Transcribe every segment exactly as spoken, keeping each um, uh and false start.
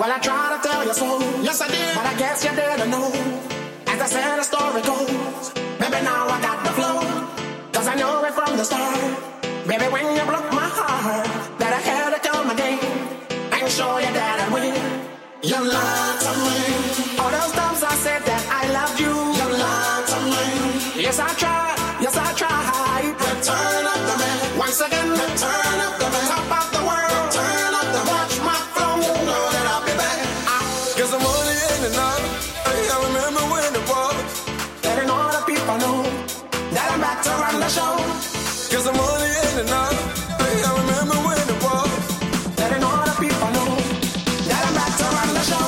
Well, I tried to tell you so, yes I did, but I guess you didn't know. As I said, the story goes, baby, now I got the flow. Cause I knew it from the start, baby, when you broke my heart, that I had to come again and show you that I win. You lied to me. All those times I said that I loved you, you lied to me. Yes, I tried, yes, I tried. Return of the man, once again, return of the man. Top of the world, return of the man. Watch my flow, you know that I'll be back. Cause I'm only in and out. Hey, I remember when it was. Letting all the people know that I'm back to run the show. Cause I'm only in and out. Hey, I remember when it was. Letting all the people know that I'm back to run the show.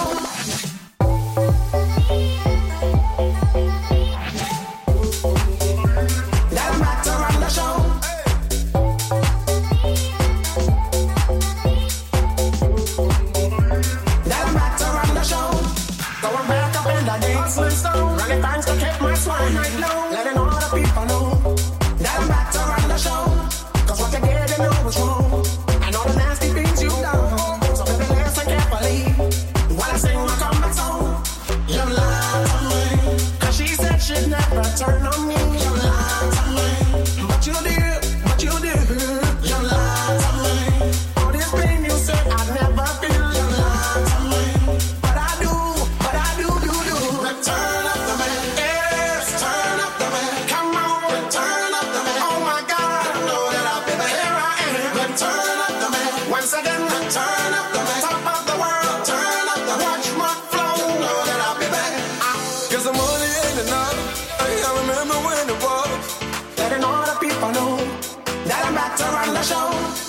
That I'm back to run the show. That I'm back to run the show. Going back up in the dance list, running thanks to keep my swine right now. Letting all the people know that I'm back to run the show. Cause what you did, you know was wrong. And all the nasty things you done. So baby, listen carefully while I sing my comeback song. You lied to me. Cause she said she'd never turn on me. You lied to me. But you did, but you did. You lied to me. All this pain you said I'd never feel. You lied to me. But I do, but I do, do, do. Return of the man. Yes, turn up the man. Come on, return of the man. Oh my God, I know that I'll be back. Here I am. Return of the man. Once again, return of the man. Top of the world, turn up the watch my flow. You know that I'll be back. Cause I'm only in and out. Hey, I remember when it was. Letting all the people know that I'm back to run the show.